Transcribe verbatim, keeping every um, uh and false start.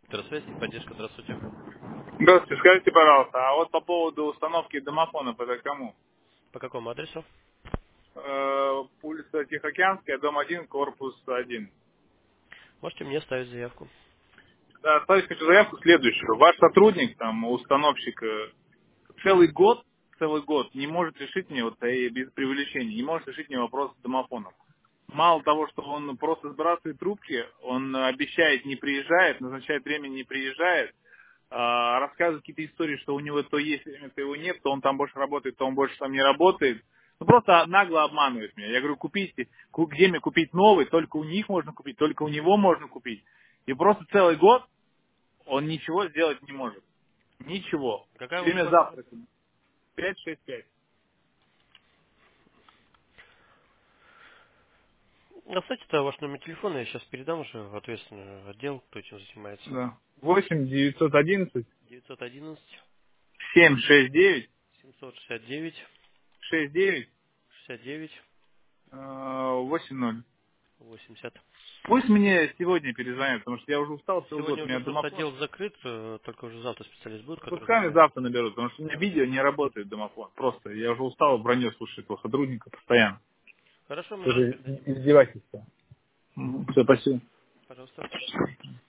Связь, поддержка, здравствуйте. Здравствуйте, скажите, пожалуйста, а вот по поводу установки домофонов, это кому? По какому адресу? Э, улица Тихоокеанская, дом один, корпус один. Можете мне ставить заявку. Да, оставить хочу заявку следующую. Ваш сотрудник, там, установщик, э, целый год, целый год не может решить мне, вот э, без привлечения, не может решить мне вопрос домофонов. Мало того, что он просто сбрасывает трубки, он обещает, не приезжает, назначает время, не приезжает, а, рассказывает какие-то истории, что у него то есть время, то его нет, то он там больше работает, то он больше там не работает. Ну, просто нагло обманывает меня. Я говорю, купите, ку- где мне купить новый, только у них можно купить, только у него можно купить. И просто целый год он ничего сделать не может. Ничего. Какая Все время улица? завтраками. пять шесть пять. Оставьте ваш номер телефона, я сейчас передам уже в ответственный отдел, кто этим занимается. Да. восемь девятьсот одиннадцать девятьсот одиннадцать семь шесть девять семьсот шестьдесят девять шесть девять шестьдесят девять восемь ноль. восемьдесят. Пусть мне сегодня перезвонят, потому что я уже устал целый год. Сегодня У уже меня просто домофон. отдел закрыт, э, только уже завтра специалист будет, который Пускай занимается. завтра наберут, потому что у меня видео не работает домофон. Просто я уже устал вранье слушать этого сотрудника постоянно. Хорошо, мы сейчас Это передадим. издевательство. Все, спасибо. Пожалуйста.